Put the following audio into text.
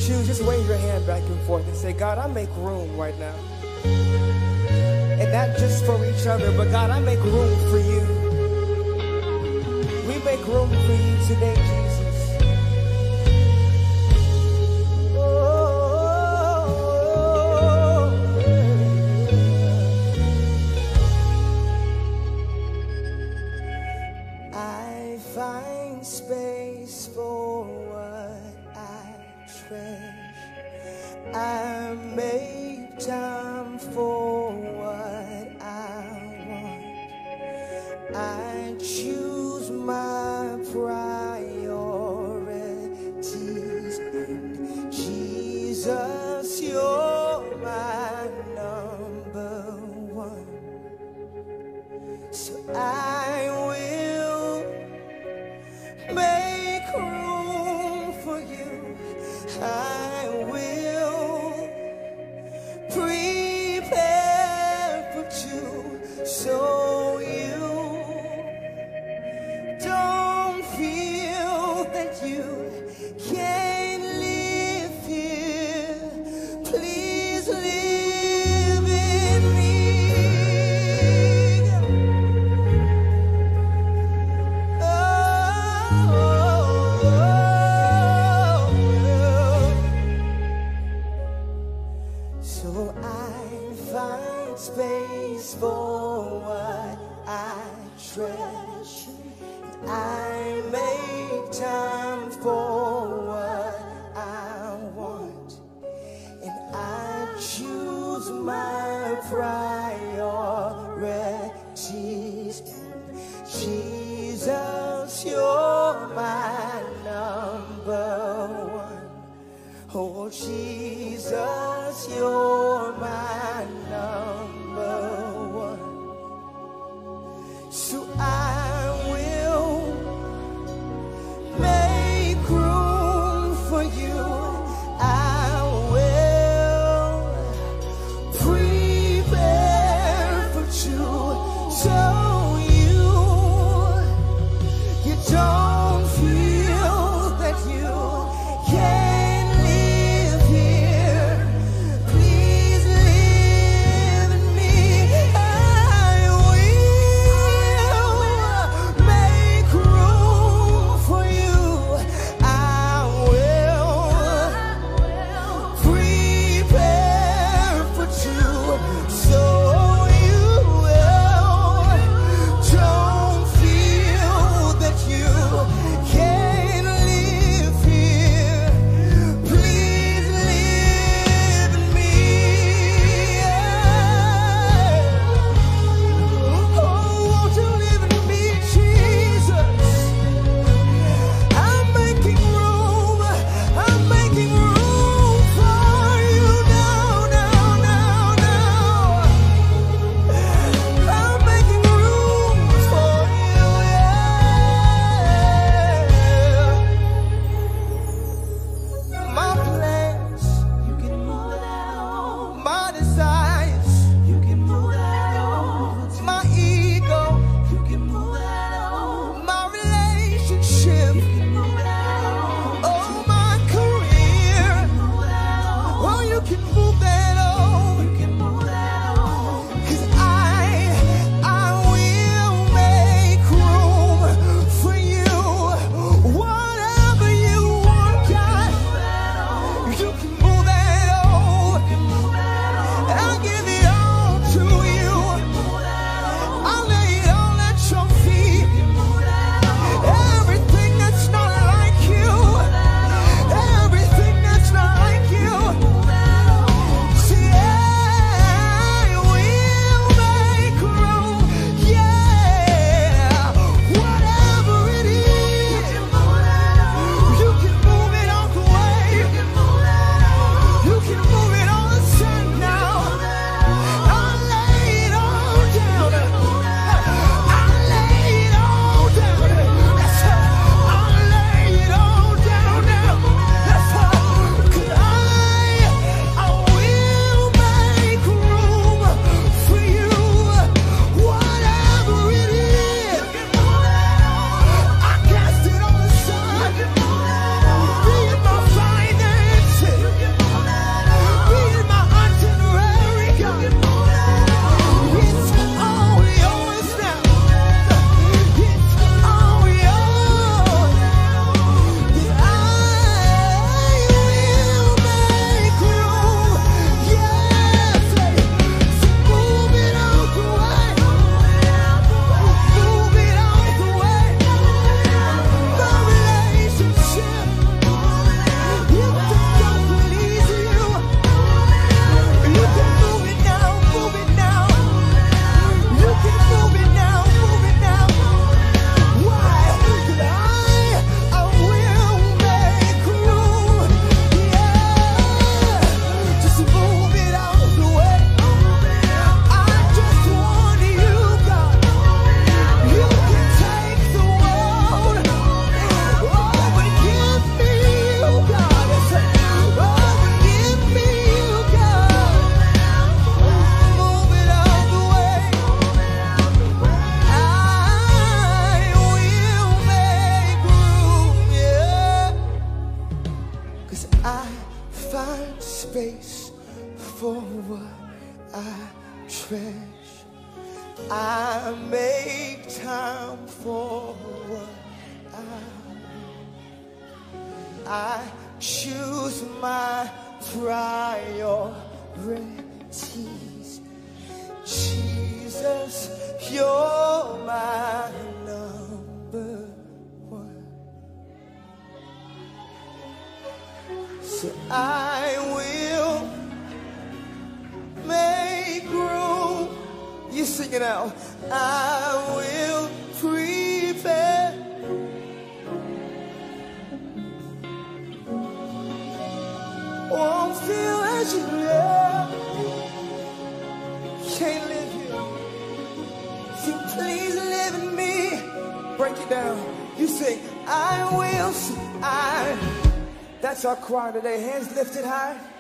choose, just wave your hand back and forth and say, God, I make room right now. And not just for each other, but God, I make room for you. We make room for you today, Jesus. I find space for what I treasure. I make time for what I want. I choose my priorities. And Jesus, you're my number one. So I will make room for you. I will prepare for two, so you don't feel that you can't live here. Please live in me. So I find space for what I treasure. I make time for what I want. And I choose my priorities. Jesus, you're my number one. Oh, Jesus, you're my number one. So I will make room for you. I will prepare for two, so you don't feel that you can't live here. Please live in me. I will make room for you. I will 'cause I find space for what I treasure. I make time for what I choose my priorities. Jesus, you're my number one. So I will make room. You sing it out. I will prepare. Won't feel as you live. Can't live here. Sing, please live in me. Break it down. You sing, I will. That's our choir today. Hands lifted high.